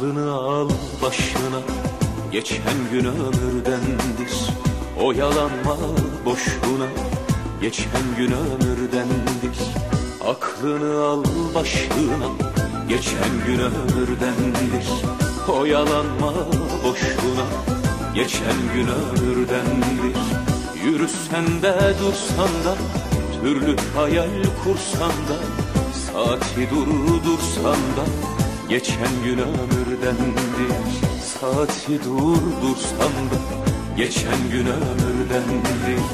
Aklını al başına, geçen gün ömürdendir. Oyalanma boşuna, geçen gün ömürdendir. Aklını al başına, geçen gün ömürdendir. Oyalanma boşuna, geçen gün ömürdendir. Yürüsen de dursan da, türlü hayal kursan da, saati durdursan da, geçen gün ömürdendir. Saati durdursan da, geçen gün ömürdendir.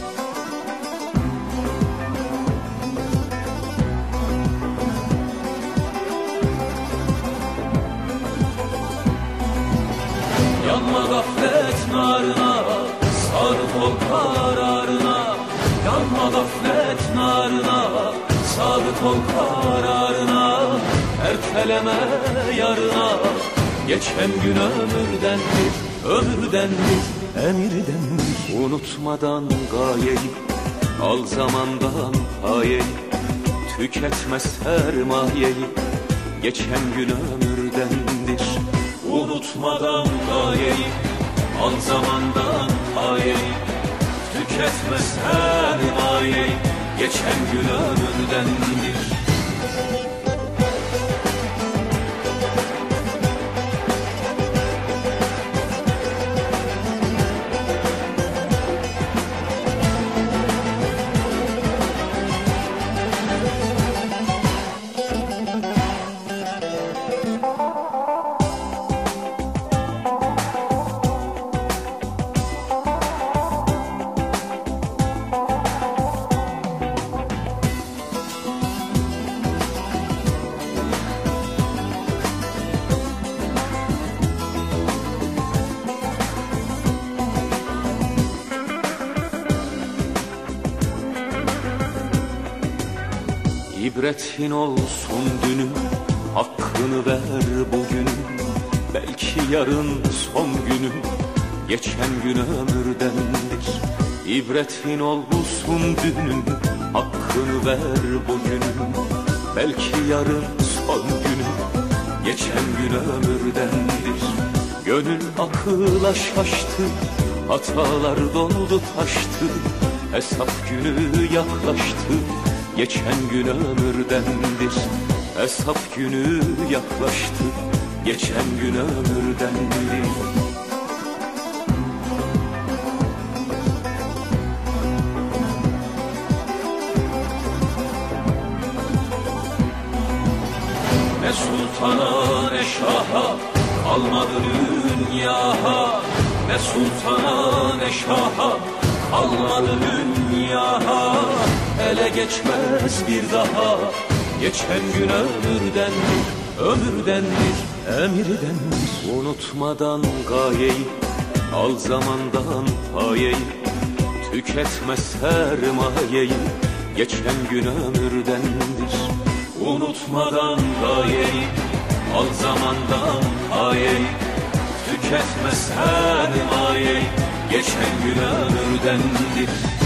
Yanma gaflet narına, sadık ol kararına. Yanma gaflet narına, sadık ol kararına. Erteleme yarına, geçen gün ömürdendir. Ömürdendir, emirdendir. Unutmadan gayeyi, al zamandan payeyi. Tüketme sermayeyi, geçen gün ömürdendir. Unutmadan gayeyi, al zamandan payeyi. Tüketme sermayeyi, geçen gün ömürdendir. İbretin olsun dünün, hakkını ver bugün. Belki yarın son günün, geçen gün ömürdendir. İbretin olsun dünün, hakkını ver bugün. Belki yarın son günün, geçen gün ömürdendir. Gönül akıla şaştı, hatalar doldu taştı. Hesap günü yaklaştı, geçen gün ömürdendir. Hesap günü yaklaştı, geçen gün ömürdendir. Ne sultana ne şaha kalmadı dünyaha. Ne sultana ne şaha kalmadı dünyaha. Ele geçmez bir daha, geçen gün ömürdendir. Ömürdendir, emirdendir. Unutmadan gayeyi, al zamandan payeyi. Tüketme sermayeyi, geçen gün ömürdendir. Unutmadan gayeyi, al zamandan payeyi. Tüketme sermayeyi, geçen gün ömürdendir.